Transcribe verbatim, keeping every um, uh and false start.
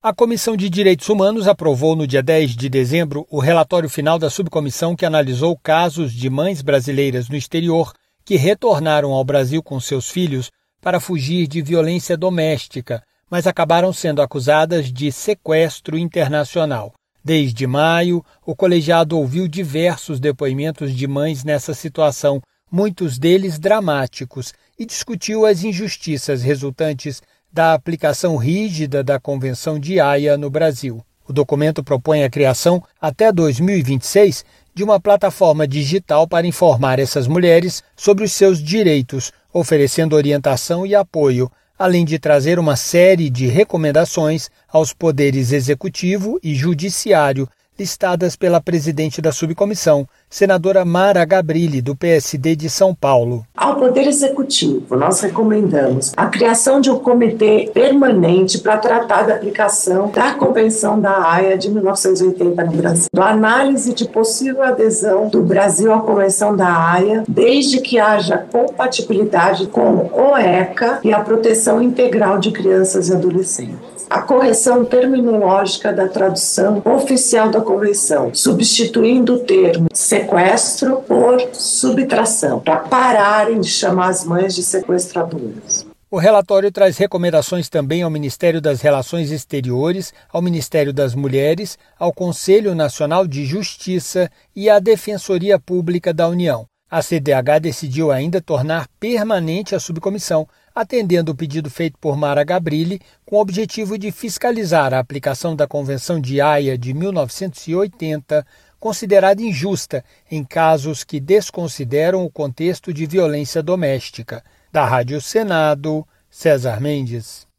A Comissão de Direitos Humanos aprovou no dia dez de dezembro o relatório final da subcomissão que analisou casos de mães brasileiras no exterior que retornaram ao Brasil com seus filhos para fugir de violência doméstica, mas acabaram sendo acusadas de sequestro internacional. Desde maio, o colegiado ouviu diversos depoimentos de mães nessa situação, muitos deles dramáticos, e discutiu as injustiças resultantes da aplicação rígida da Convenção de Haia no Brasil. O documento propõe a criação, até dois mil e vinte e seis, de uma plataforma digital para informar essas mulheres sobre os seus direitos, oferecendo orientação e apoio, além de trazer uma série de recomendações aos poderes executivo e judiciário, listadas pela presidente da subcomissão, senadora Mara Gabrilli, do P S D de São Paulo. Ao Poder Executivo, nós recomendamos a criação de um comitê permanente para tratar da aplicação da Convenção da Haia de mil novecentos e oitenta no Brasil, a análise de possível adesão do Brasil à Convenção da Haia, desde que haja compatibilidade com o ECA e a proteção integral de crianças e adolescentes. A correção terminológica da tradução oficial da Convenção, substituindo o termo sequestro por subtração, para pararem de chamar as mães de sequestradoras. O relatório traz recomendações também ao Ministério das Relações Exteriores, ao Ministério das Mulheres, ao Conselho Nacional de Justiça e à Defensoria Pública da União. A C D H decidiu ainda tornar permanente a subcomissão, atendendo o pedido feito por Mara Gabrilli, com o objetivo de fiscalizar a aplicação da Convenção de Haia de mil novecentos e oitenta, considerada injusta em casos que desconsideram o contexto de violência doméstica. Da Rádio Senado, César Mendes.